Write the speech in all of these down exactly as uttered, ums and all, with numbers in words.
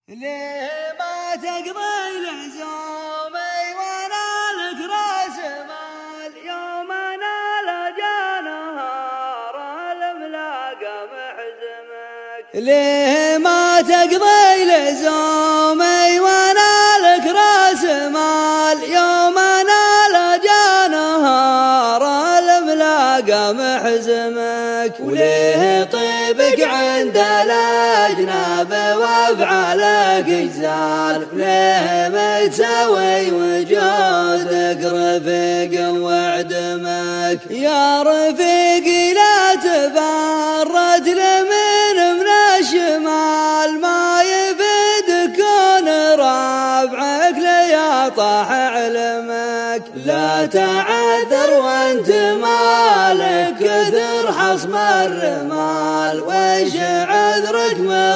ليه ما تقضي لزومي وانا لك راس مال يوم انا لجا نهار الملاقى محزمك. ليه ما تقضي لزومي وانا لك راس مال يوم انا لجا نهار الملاقى محزمك. وليه طيبك عند الاجناب وافعالك اجزال. ليه متساوي وجودك رفيق وعدمك. يا رفيقي لا تفرد لمن من الشمال ما يفيدك كون ربعك ليطاح علمك. لا تعذر وانت مالك كثر حصم الرمال وش عذرك من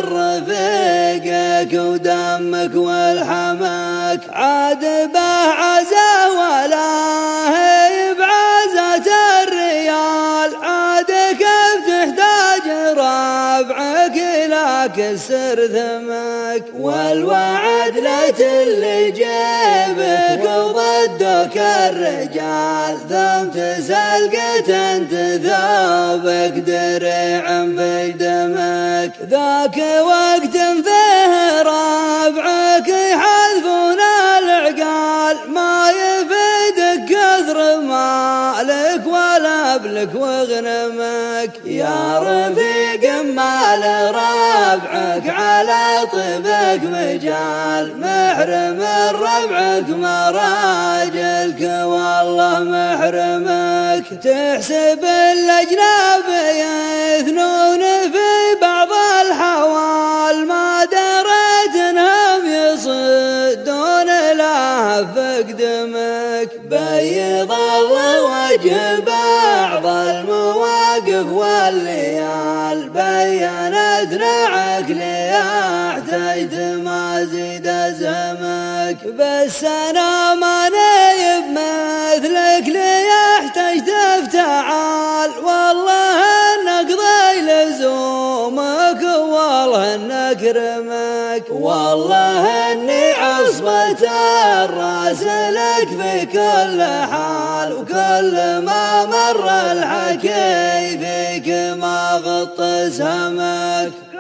رفيقك ودمك والحماك. عاد به عزا ولا هي بعزة الريال. عاد كيف تحتاج ربعك إلى كسر ثمك. والوعد ليت اللي جيبك وضدك الرجال. ثم تسلقت انت ثوبك دريع في دمك. ذاك وقت فيه ربعك يحذفون العقال. ما يفيدك كثر مالك ولا ابلك وغنمك. يا رفيق مال ربعك على طيبك مجال. محرم ربعك مراجلك والله محرمك. تحسب الاجناب يثنون في بعض الحوال. ما دريت انهم يصدون له فقدمك. بيض الله وجه بعض المواقف والليال. بينت عقلي احتجت ما زيد ازهمك. بس انا ما نايب مثلك لي احتجت افتعال. والله انك ضي لزومك والله انك رمك. والله اني عصبة الراس لك في كل حال. وكل ما مر الحكي فيك ما غط سهمك.